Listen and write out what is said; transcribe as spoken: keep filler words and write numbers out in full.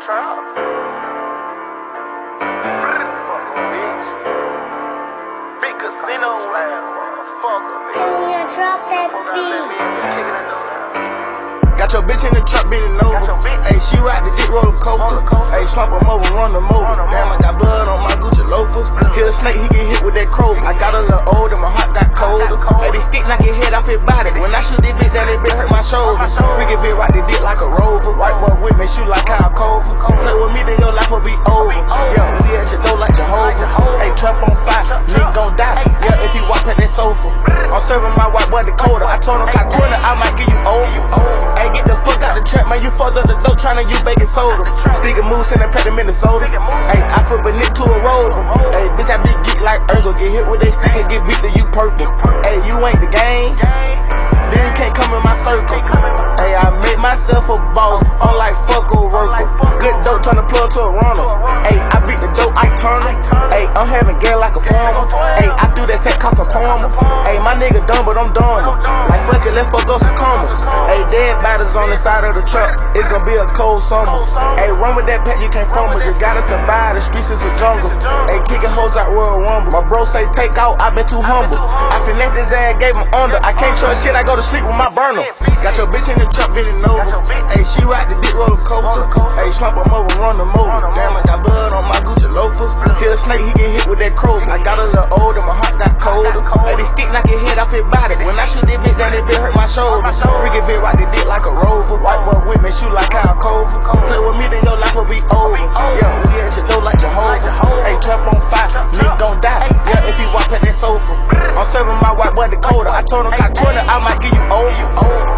trap. Fuck a bitch. Big casino land. Fuck a bitch. Junior, drop that beat. Got your bitch in the truck bending over. Ayy, she ride the dick roller coaster. Ayy, slump him over, run him over. Damn, I got blood on my Gucci loafers. Hit a snake, he get hit with that crow. I got a little older, my heart got colder. Ayy, they stick knock your head off his body. When I shoot this bitch, that bitch hurt my shoulder. Freaky bitch ride the dick like a rover. White boy with me, shoot like Kyle Cover. Play with me, then your life will be over. Yeah, we at your door like Jehovah. Ayy, trap on fire, nigga gon' die. Yeah, if he walk past that sofa. I'm serving my white boy Dakota. I told him, got twenty, I might give you over. Ayy, get the fuck out the trap, man, you fucked up the dope tryna use baking soda. Stick a moose in the pack of Minnesota. Ayy, I flip a nick to a rover. Ayy, bitch, I be geek like Urkel. Get hit with that stick and get beat to you purple. Ayy, you ain't the game, then you can't come in my circle. Ayy, I made myself a boss, I'm like fuck a worker. Good dope, turn the plug to a runner. Ayy, I beat the dope, I turn her. Ayy, I'm having game like a farmer. Ayy, I threw that set, cost a palmer. Ayy, my nigga dumb, but I'm done. Like fuck it, let's fuck up some commas. Ayy, dead bodies on the side of the truck, it's gonna be a cold summer. Ayy, run with that pet, you can't fumble. You gotta survive, the streets is a jungle. Ayy, kicking hoes out Royal Rumble. My bro say take out, I been too humble. I finessed his ass, gave him under. I can't trust shit, I go to sleep with my burner. Got your bitch in the truck bending over. Ayy, she ride the dick roller coaster. Ayy, slump him over, run him over. Damn, I got blood on my Gucci loafers. Hit a snake, he get hit with that crow. I got a little older, my heart got colder. Ayy, they stick knock your head off his body. When I shoot this bitch, that bitch hurt my shoulder. Freaky bitch ride the dick like a rover. White boy with me, shoot like Kyle Cover. Play with me, then your life will be over. Yeah, we at your door like Jehovah. Ayy, trap on fire, nigga gon' die. Yeah, if he walk past that sofa. I'm serving my white boy Dakota. I told him got twenty, I might give you over.